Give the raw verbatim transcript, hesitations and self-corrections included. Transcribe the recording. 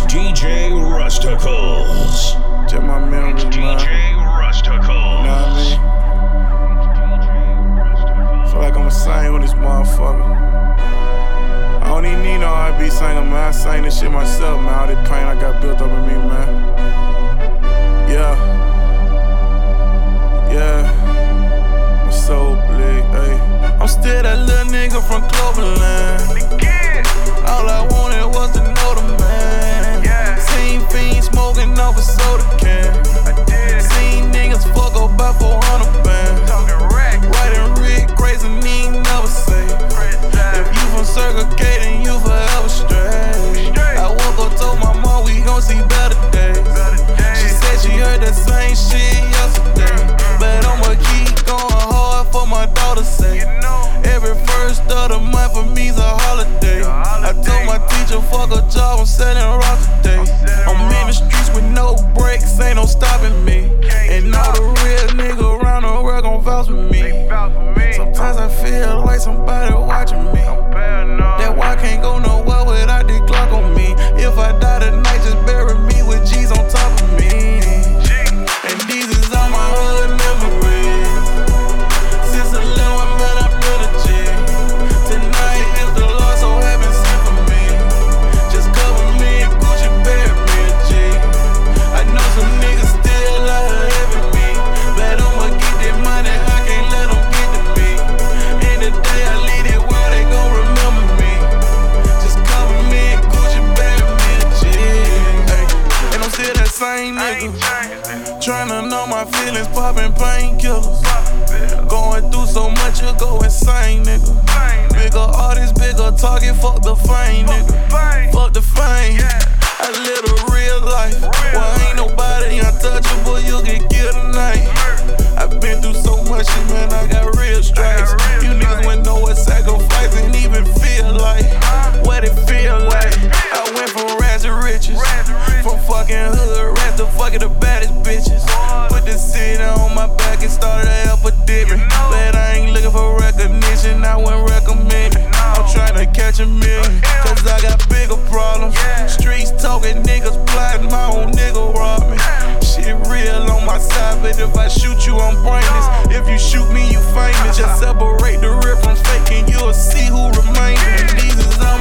D J Rusticles. Just my memories, man. D J Rusticles. You know what I mean? Feel like I'ma sing with this motherfucker. I don't even need no R and B singer, man. I sing this shit myself, man. All this pain I got built up in me, man. Yeah. Yeah. My soul bleed, ayy. I'm still that little nigga from Cloverland. All I wanted was to know the man. Yeah. Seen fiends smoking off a soda can. I did. Seen niggas fuck up by four hundred bands. Talking rack. Writing Rick Grace and he ain't never say. If you from Circle K, then you forever straight. I woke up, told my mom we gon' see better days. Better days. She said she heard that same shit yesterday. But I'ma keep going hard for my daughter's sake. You know. Every first of the month for me's a holiday. I told my teacher, fuck a job, I'm selling rock today. I'm in the streets with no brakes, ain't no stopping me. And all the real niggas around the world gon' vouch for me. Sometimes I feel like somebody watching me. That why I can't go nowhere without the Glock on me. If I die tonight, just bury me with G's on top of me. And these is all my hood memories. Since a little one, man, I built a G. Tonight, if the Lord so heaven sent for me, just cover me in Gucci, bury me a G. I know some niggas still out here having me, but I'ma get that money, I can't let them get to me. And the day I leave it world, they gon' remember me. Just cover me in Gucci, bury me a G. Ay, and I'm still that same nigga, tryna know my feelings, popping painkillers. Going through so much, you go insane, nigga. Bigger artist, bigger target, fuck the fame, nigga. Fuck the fame. I live a real life. Well, ain't nobody untouchable, you get killed tonight. I've been through so much shit, man, I got real stripes. You niggas wouldn't know what sacrifice and even feel like. What it feel like. I went from rags to riches. From fucking hood rats to fucking the baddest bitches. Put the city on my back and started an epidemic. But I ain't looking for recognition, I wouldn't recommend it. I'm trying to catch a million, cause I got bigger problems. Streets talking, niggas plotting, my own nigga rob me. Shit real on my side, but if I shoot you, I'm brainless. If you shoot me, you famous. Just separate the real from fake and you'll see who remains. And these is all